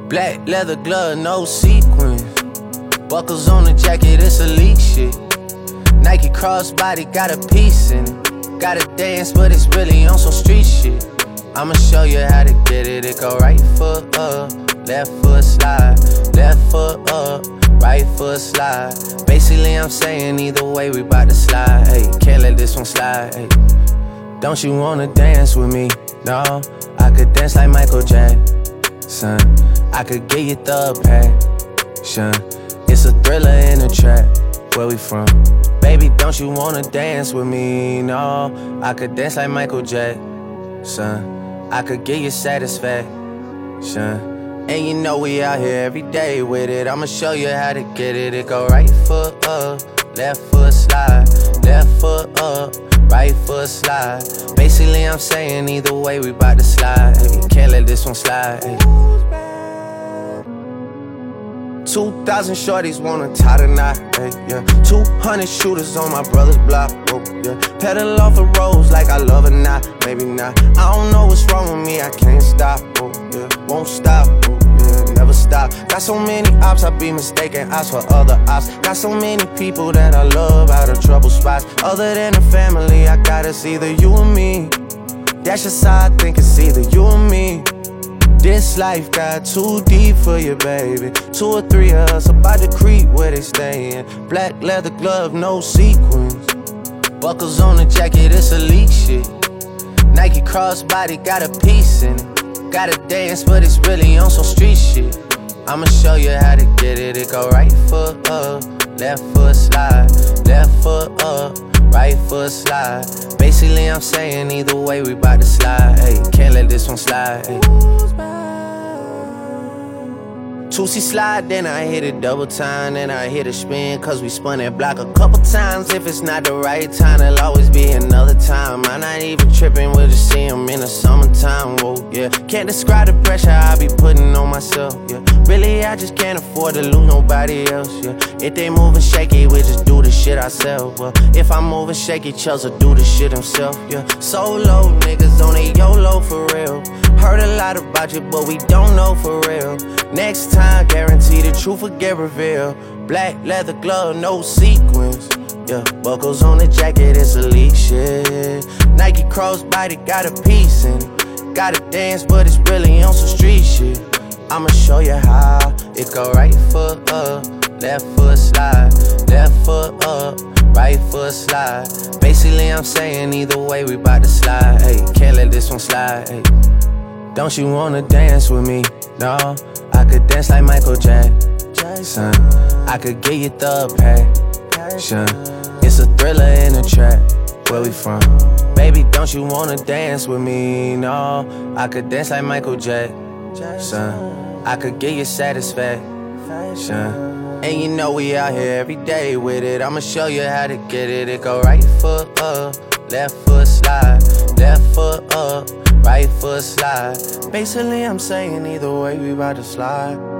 Black leather glove, no sequins. Buckles on the jacket, it's elite shit. Nike crossbody, got a piece in it. Gotta dance, but it's really on some street shit. I'ma show you how to get it. It go right foot up, left foot slide. Left foot up, right foot slide. Basically, I'm saying either way, we bout to slide. Hey, can't let this one slide. Hey. Don't you wanna dance with me? No, I could dance like Michael Jackson. I could get you the passion. It's a thriller in a trap. Where we from? Baby, don't you wanna dance with me? No, I could dance like Michael Jackson. I could get you satisfaction. And you know we out here every day with it. I'ma show you how to get it. It go right foot up, left foot slide. Left foot up, right foot slide. Basically, I'm saying either way, we bout to slide. Hey, can't let this one slide. Hey. 2,000 shorties wanna tie the knot, hey, yeah. 200 shooters on my brother's block, oh, yeah. Pedal off the roads like I love it, not, maybe not. I don't know what's wrong with me, I can't stop, oh, yeah. Won't stop, oh, yeah, never stop. Got so many ops, I be mistaken ops for other ops. Got so many people that I love out of trouble spots. Other than the family, I got it's either you or me. That's just how I think it's either you or me. This life got too deep for you, baby. 2 or 3 of us about to creep where they stayin'. Black leather glove, no sequins. Buckles on the jacket, it's elite shit. Nike crossbody, got a piece in it. Gotta dance, but it's really on some street shit. I'ma show you how to get it. It go right foot up, left foot slide. Left foot up, right foot slide. Basically, I'm saying either way, we bout to slide. Hey, can't let this one slide. Hey. 2C slide, then I hit it double time. Then I hit a spin, cause we spun that block a couple times. If it's not the right time, there'll always be another time. I'm not even tripping, we'll just see him in the summertime, whoa, yeah. Can't describe the pressure I be putting on myself, yeah. Really, I just can't afford to lose nobody else, yeah. If they moving shaky, we just do the shit ourselves, well. If I'm moving shaky, Chelsea do the shit himself, yeah. Solo niggas on a YOLO for real. Heard a lot about you, but we don't know for real. Next time, guarantee the truth will get revealed. Black leather glove, no sequins. Yeah, buckles on the jacket, it's elite shit. Nike crossbody, got a piece in it. Gotta dance, but it's really on some street shit. I'ma show you how. It go right foot up, left foot slide. Left foot up, right foot slide. Basically, I'm saying either way, we bout to slide. Hey, can't let this one slide. Hey. Don't you wanna dance with me? No, I could dance like Michael Jackson. I could get you the passion. It's a thriller in a trap. Where we from? Baby, don't you wanna dance with me? No, I could dance like Michael Jackson. I could get you satisfaction. And you know we out here every day with it. I'ma show you how to get it. It go right foot up, left foot slide. Left foot up, right foot slide. Basically, I'm saying either way, we bout to slide.